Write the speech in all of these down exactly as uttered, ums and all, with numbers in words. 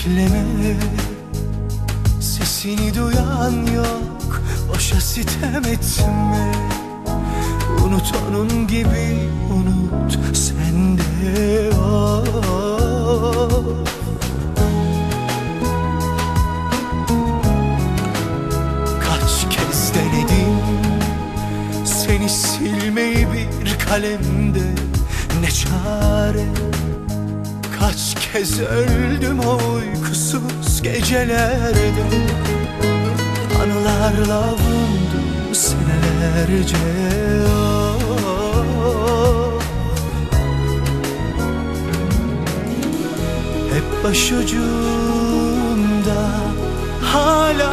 bekleme, sesini duyan yok, boşa sitem etme. Unut onun gibi, unut sen de o. Kaç kez denedim seni silmeyi bir kalemde, ne çare. Kaç kez öldüm o uykusuz gecelerde, anılarla avundum senelerce. Oh. Hep başucumda hala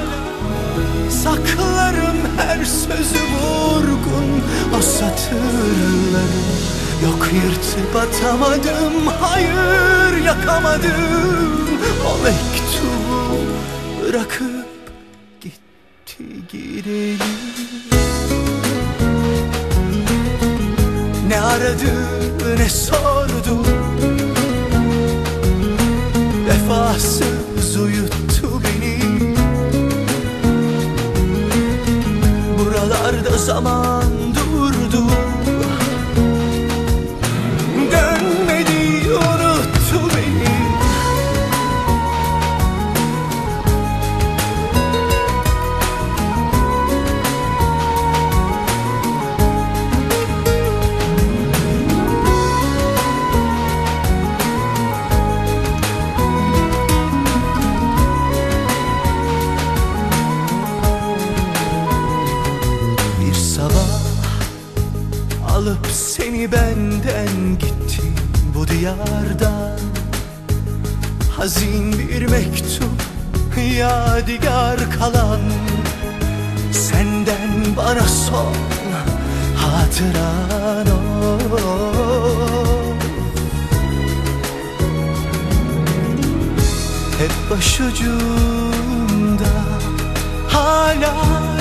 saklarım her sözü vurgun, o satırları. Yok yırtıp atamadım, hayır yakamadım. O mektubu bırakıp gitti gidelim. Ne aradı ne sordu, vefasız uyuttu beni. Buralarda zaman durdu, dönmedi, unuttu beni. Bir sabah alıp seni benden gitti bu diyardan. Hazin bir mektup, yadigar kalan, senden bana son hatıran o. Hep başucumda hala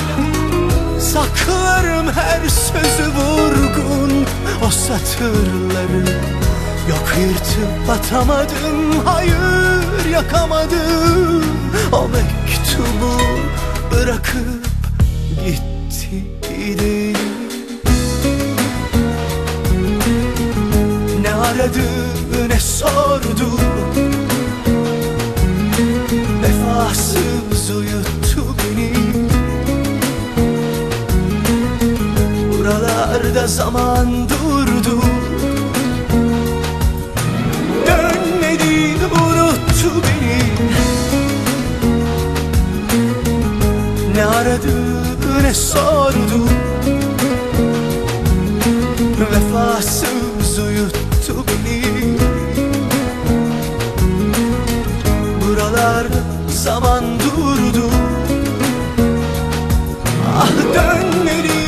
saklarım her sözü vurgun, o satırları. Yok yırtıp atamadım, hayır yakamadım. O mektubu bırakıp gitti gidelim. Ne aradı ne sordu, vefasız uyuttu beni. Buralarda zaman durdu, dönmedi, unuttu beni. Ne aradı ne sordu, vefasız uyuttu beni. Buralarda zaman durdu, ah dönmedi.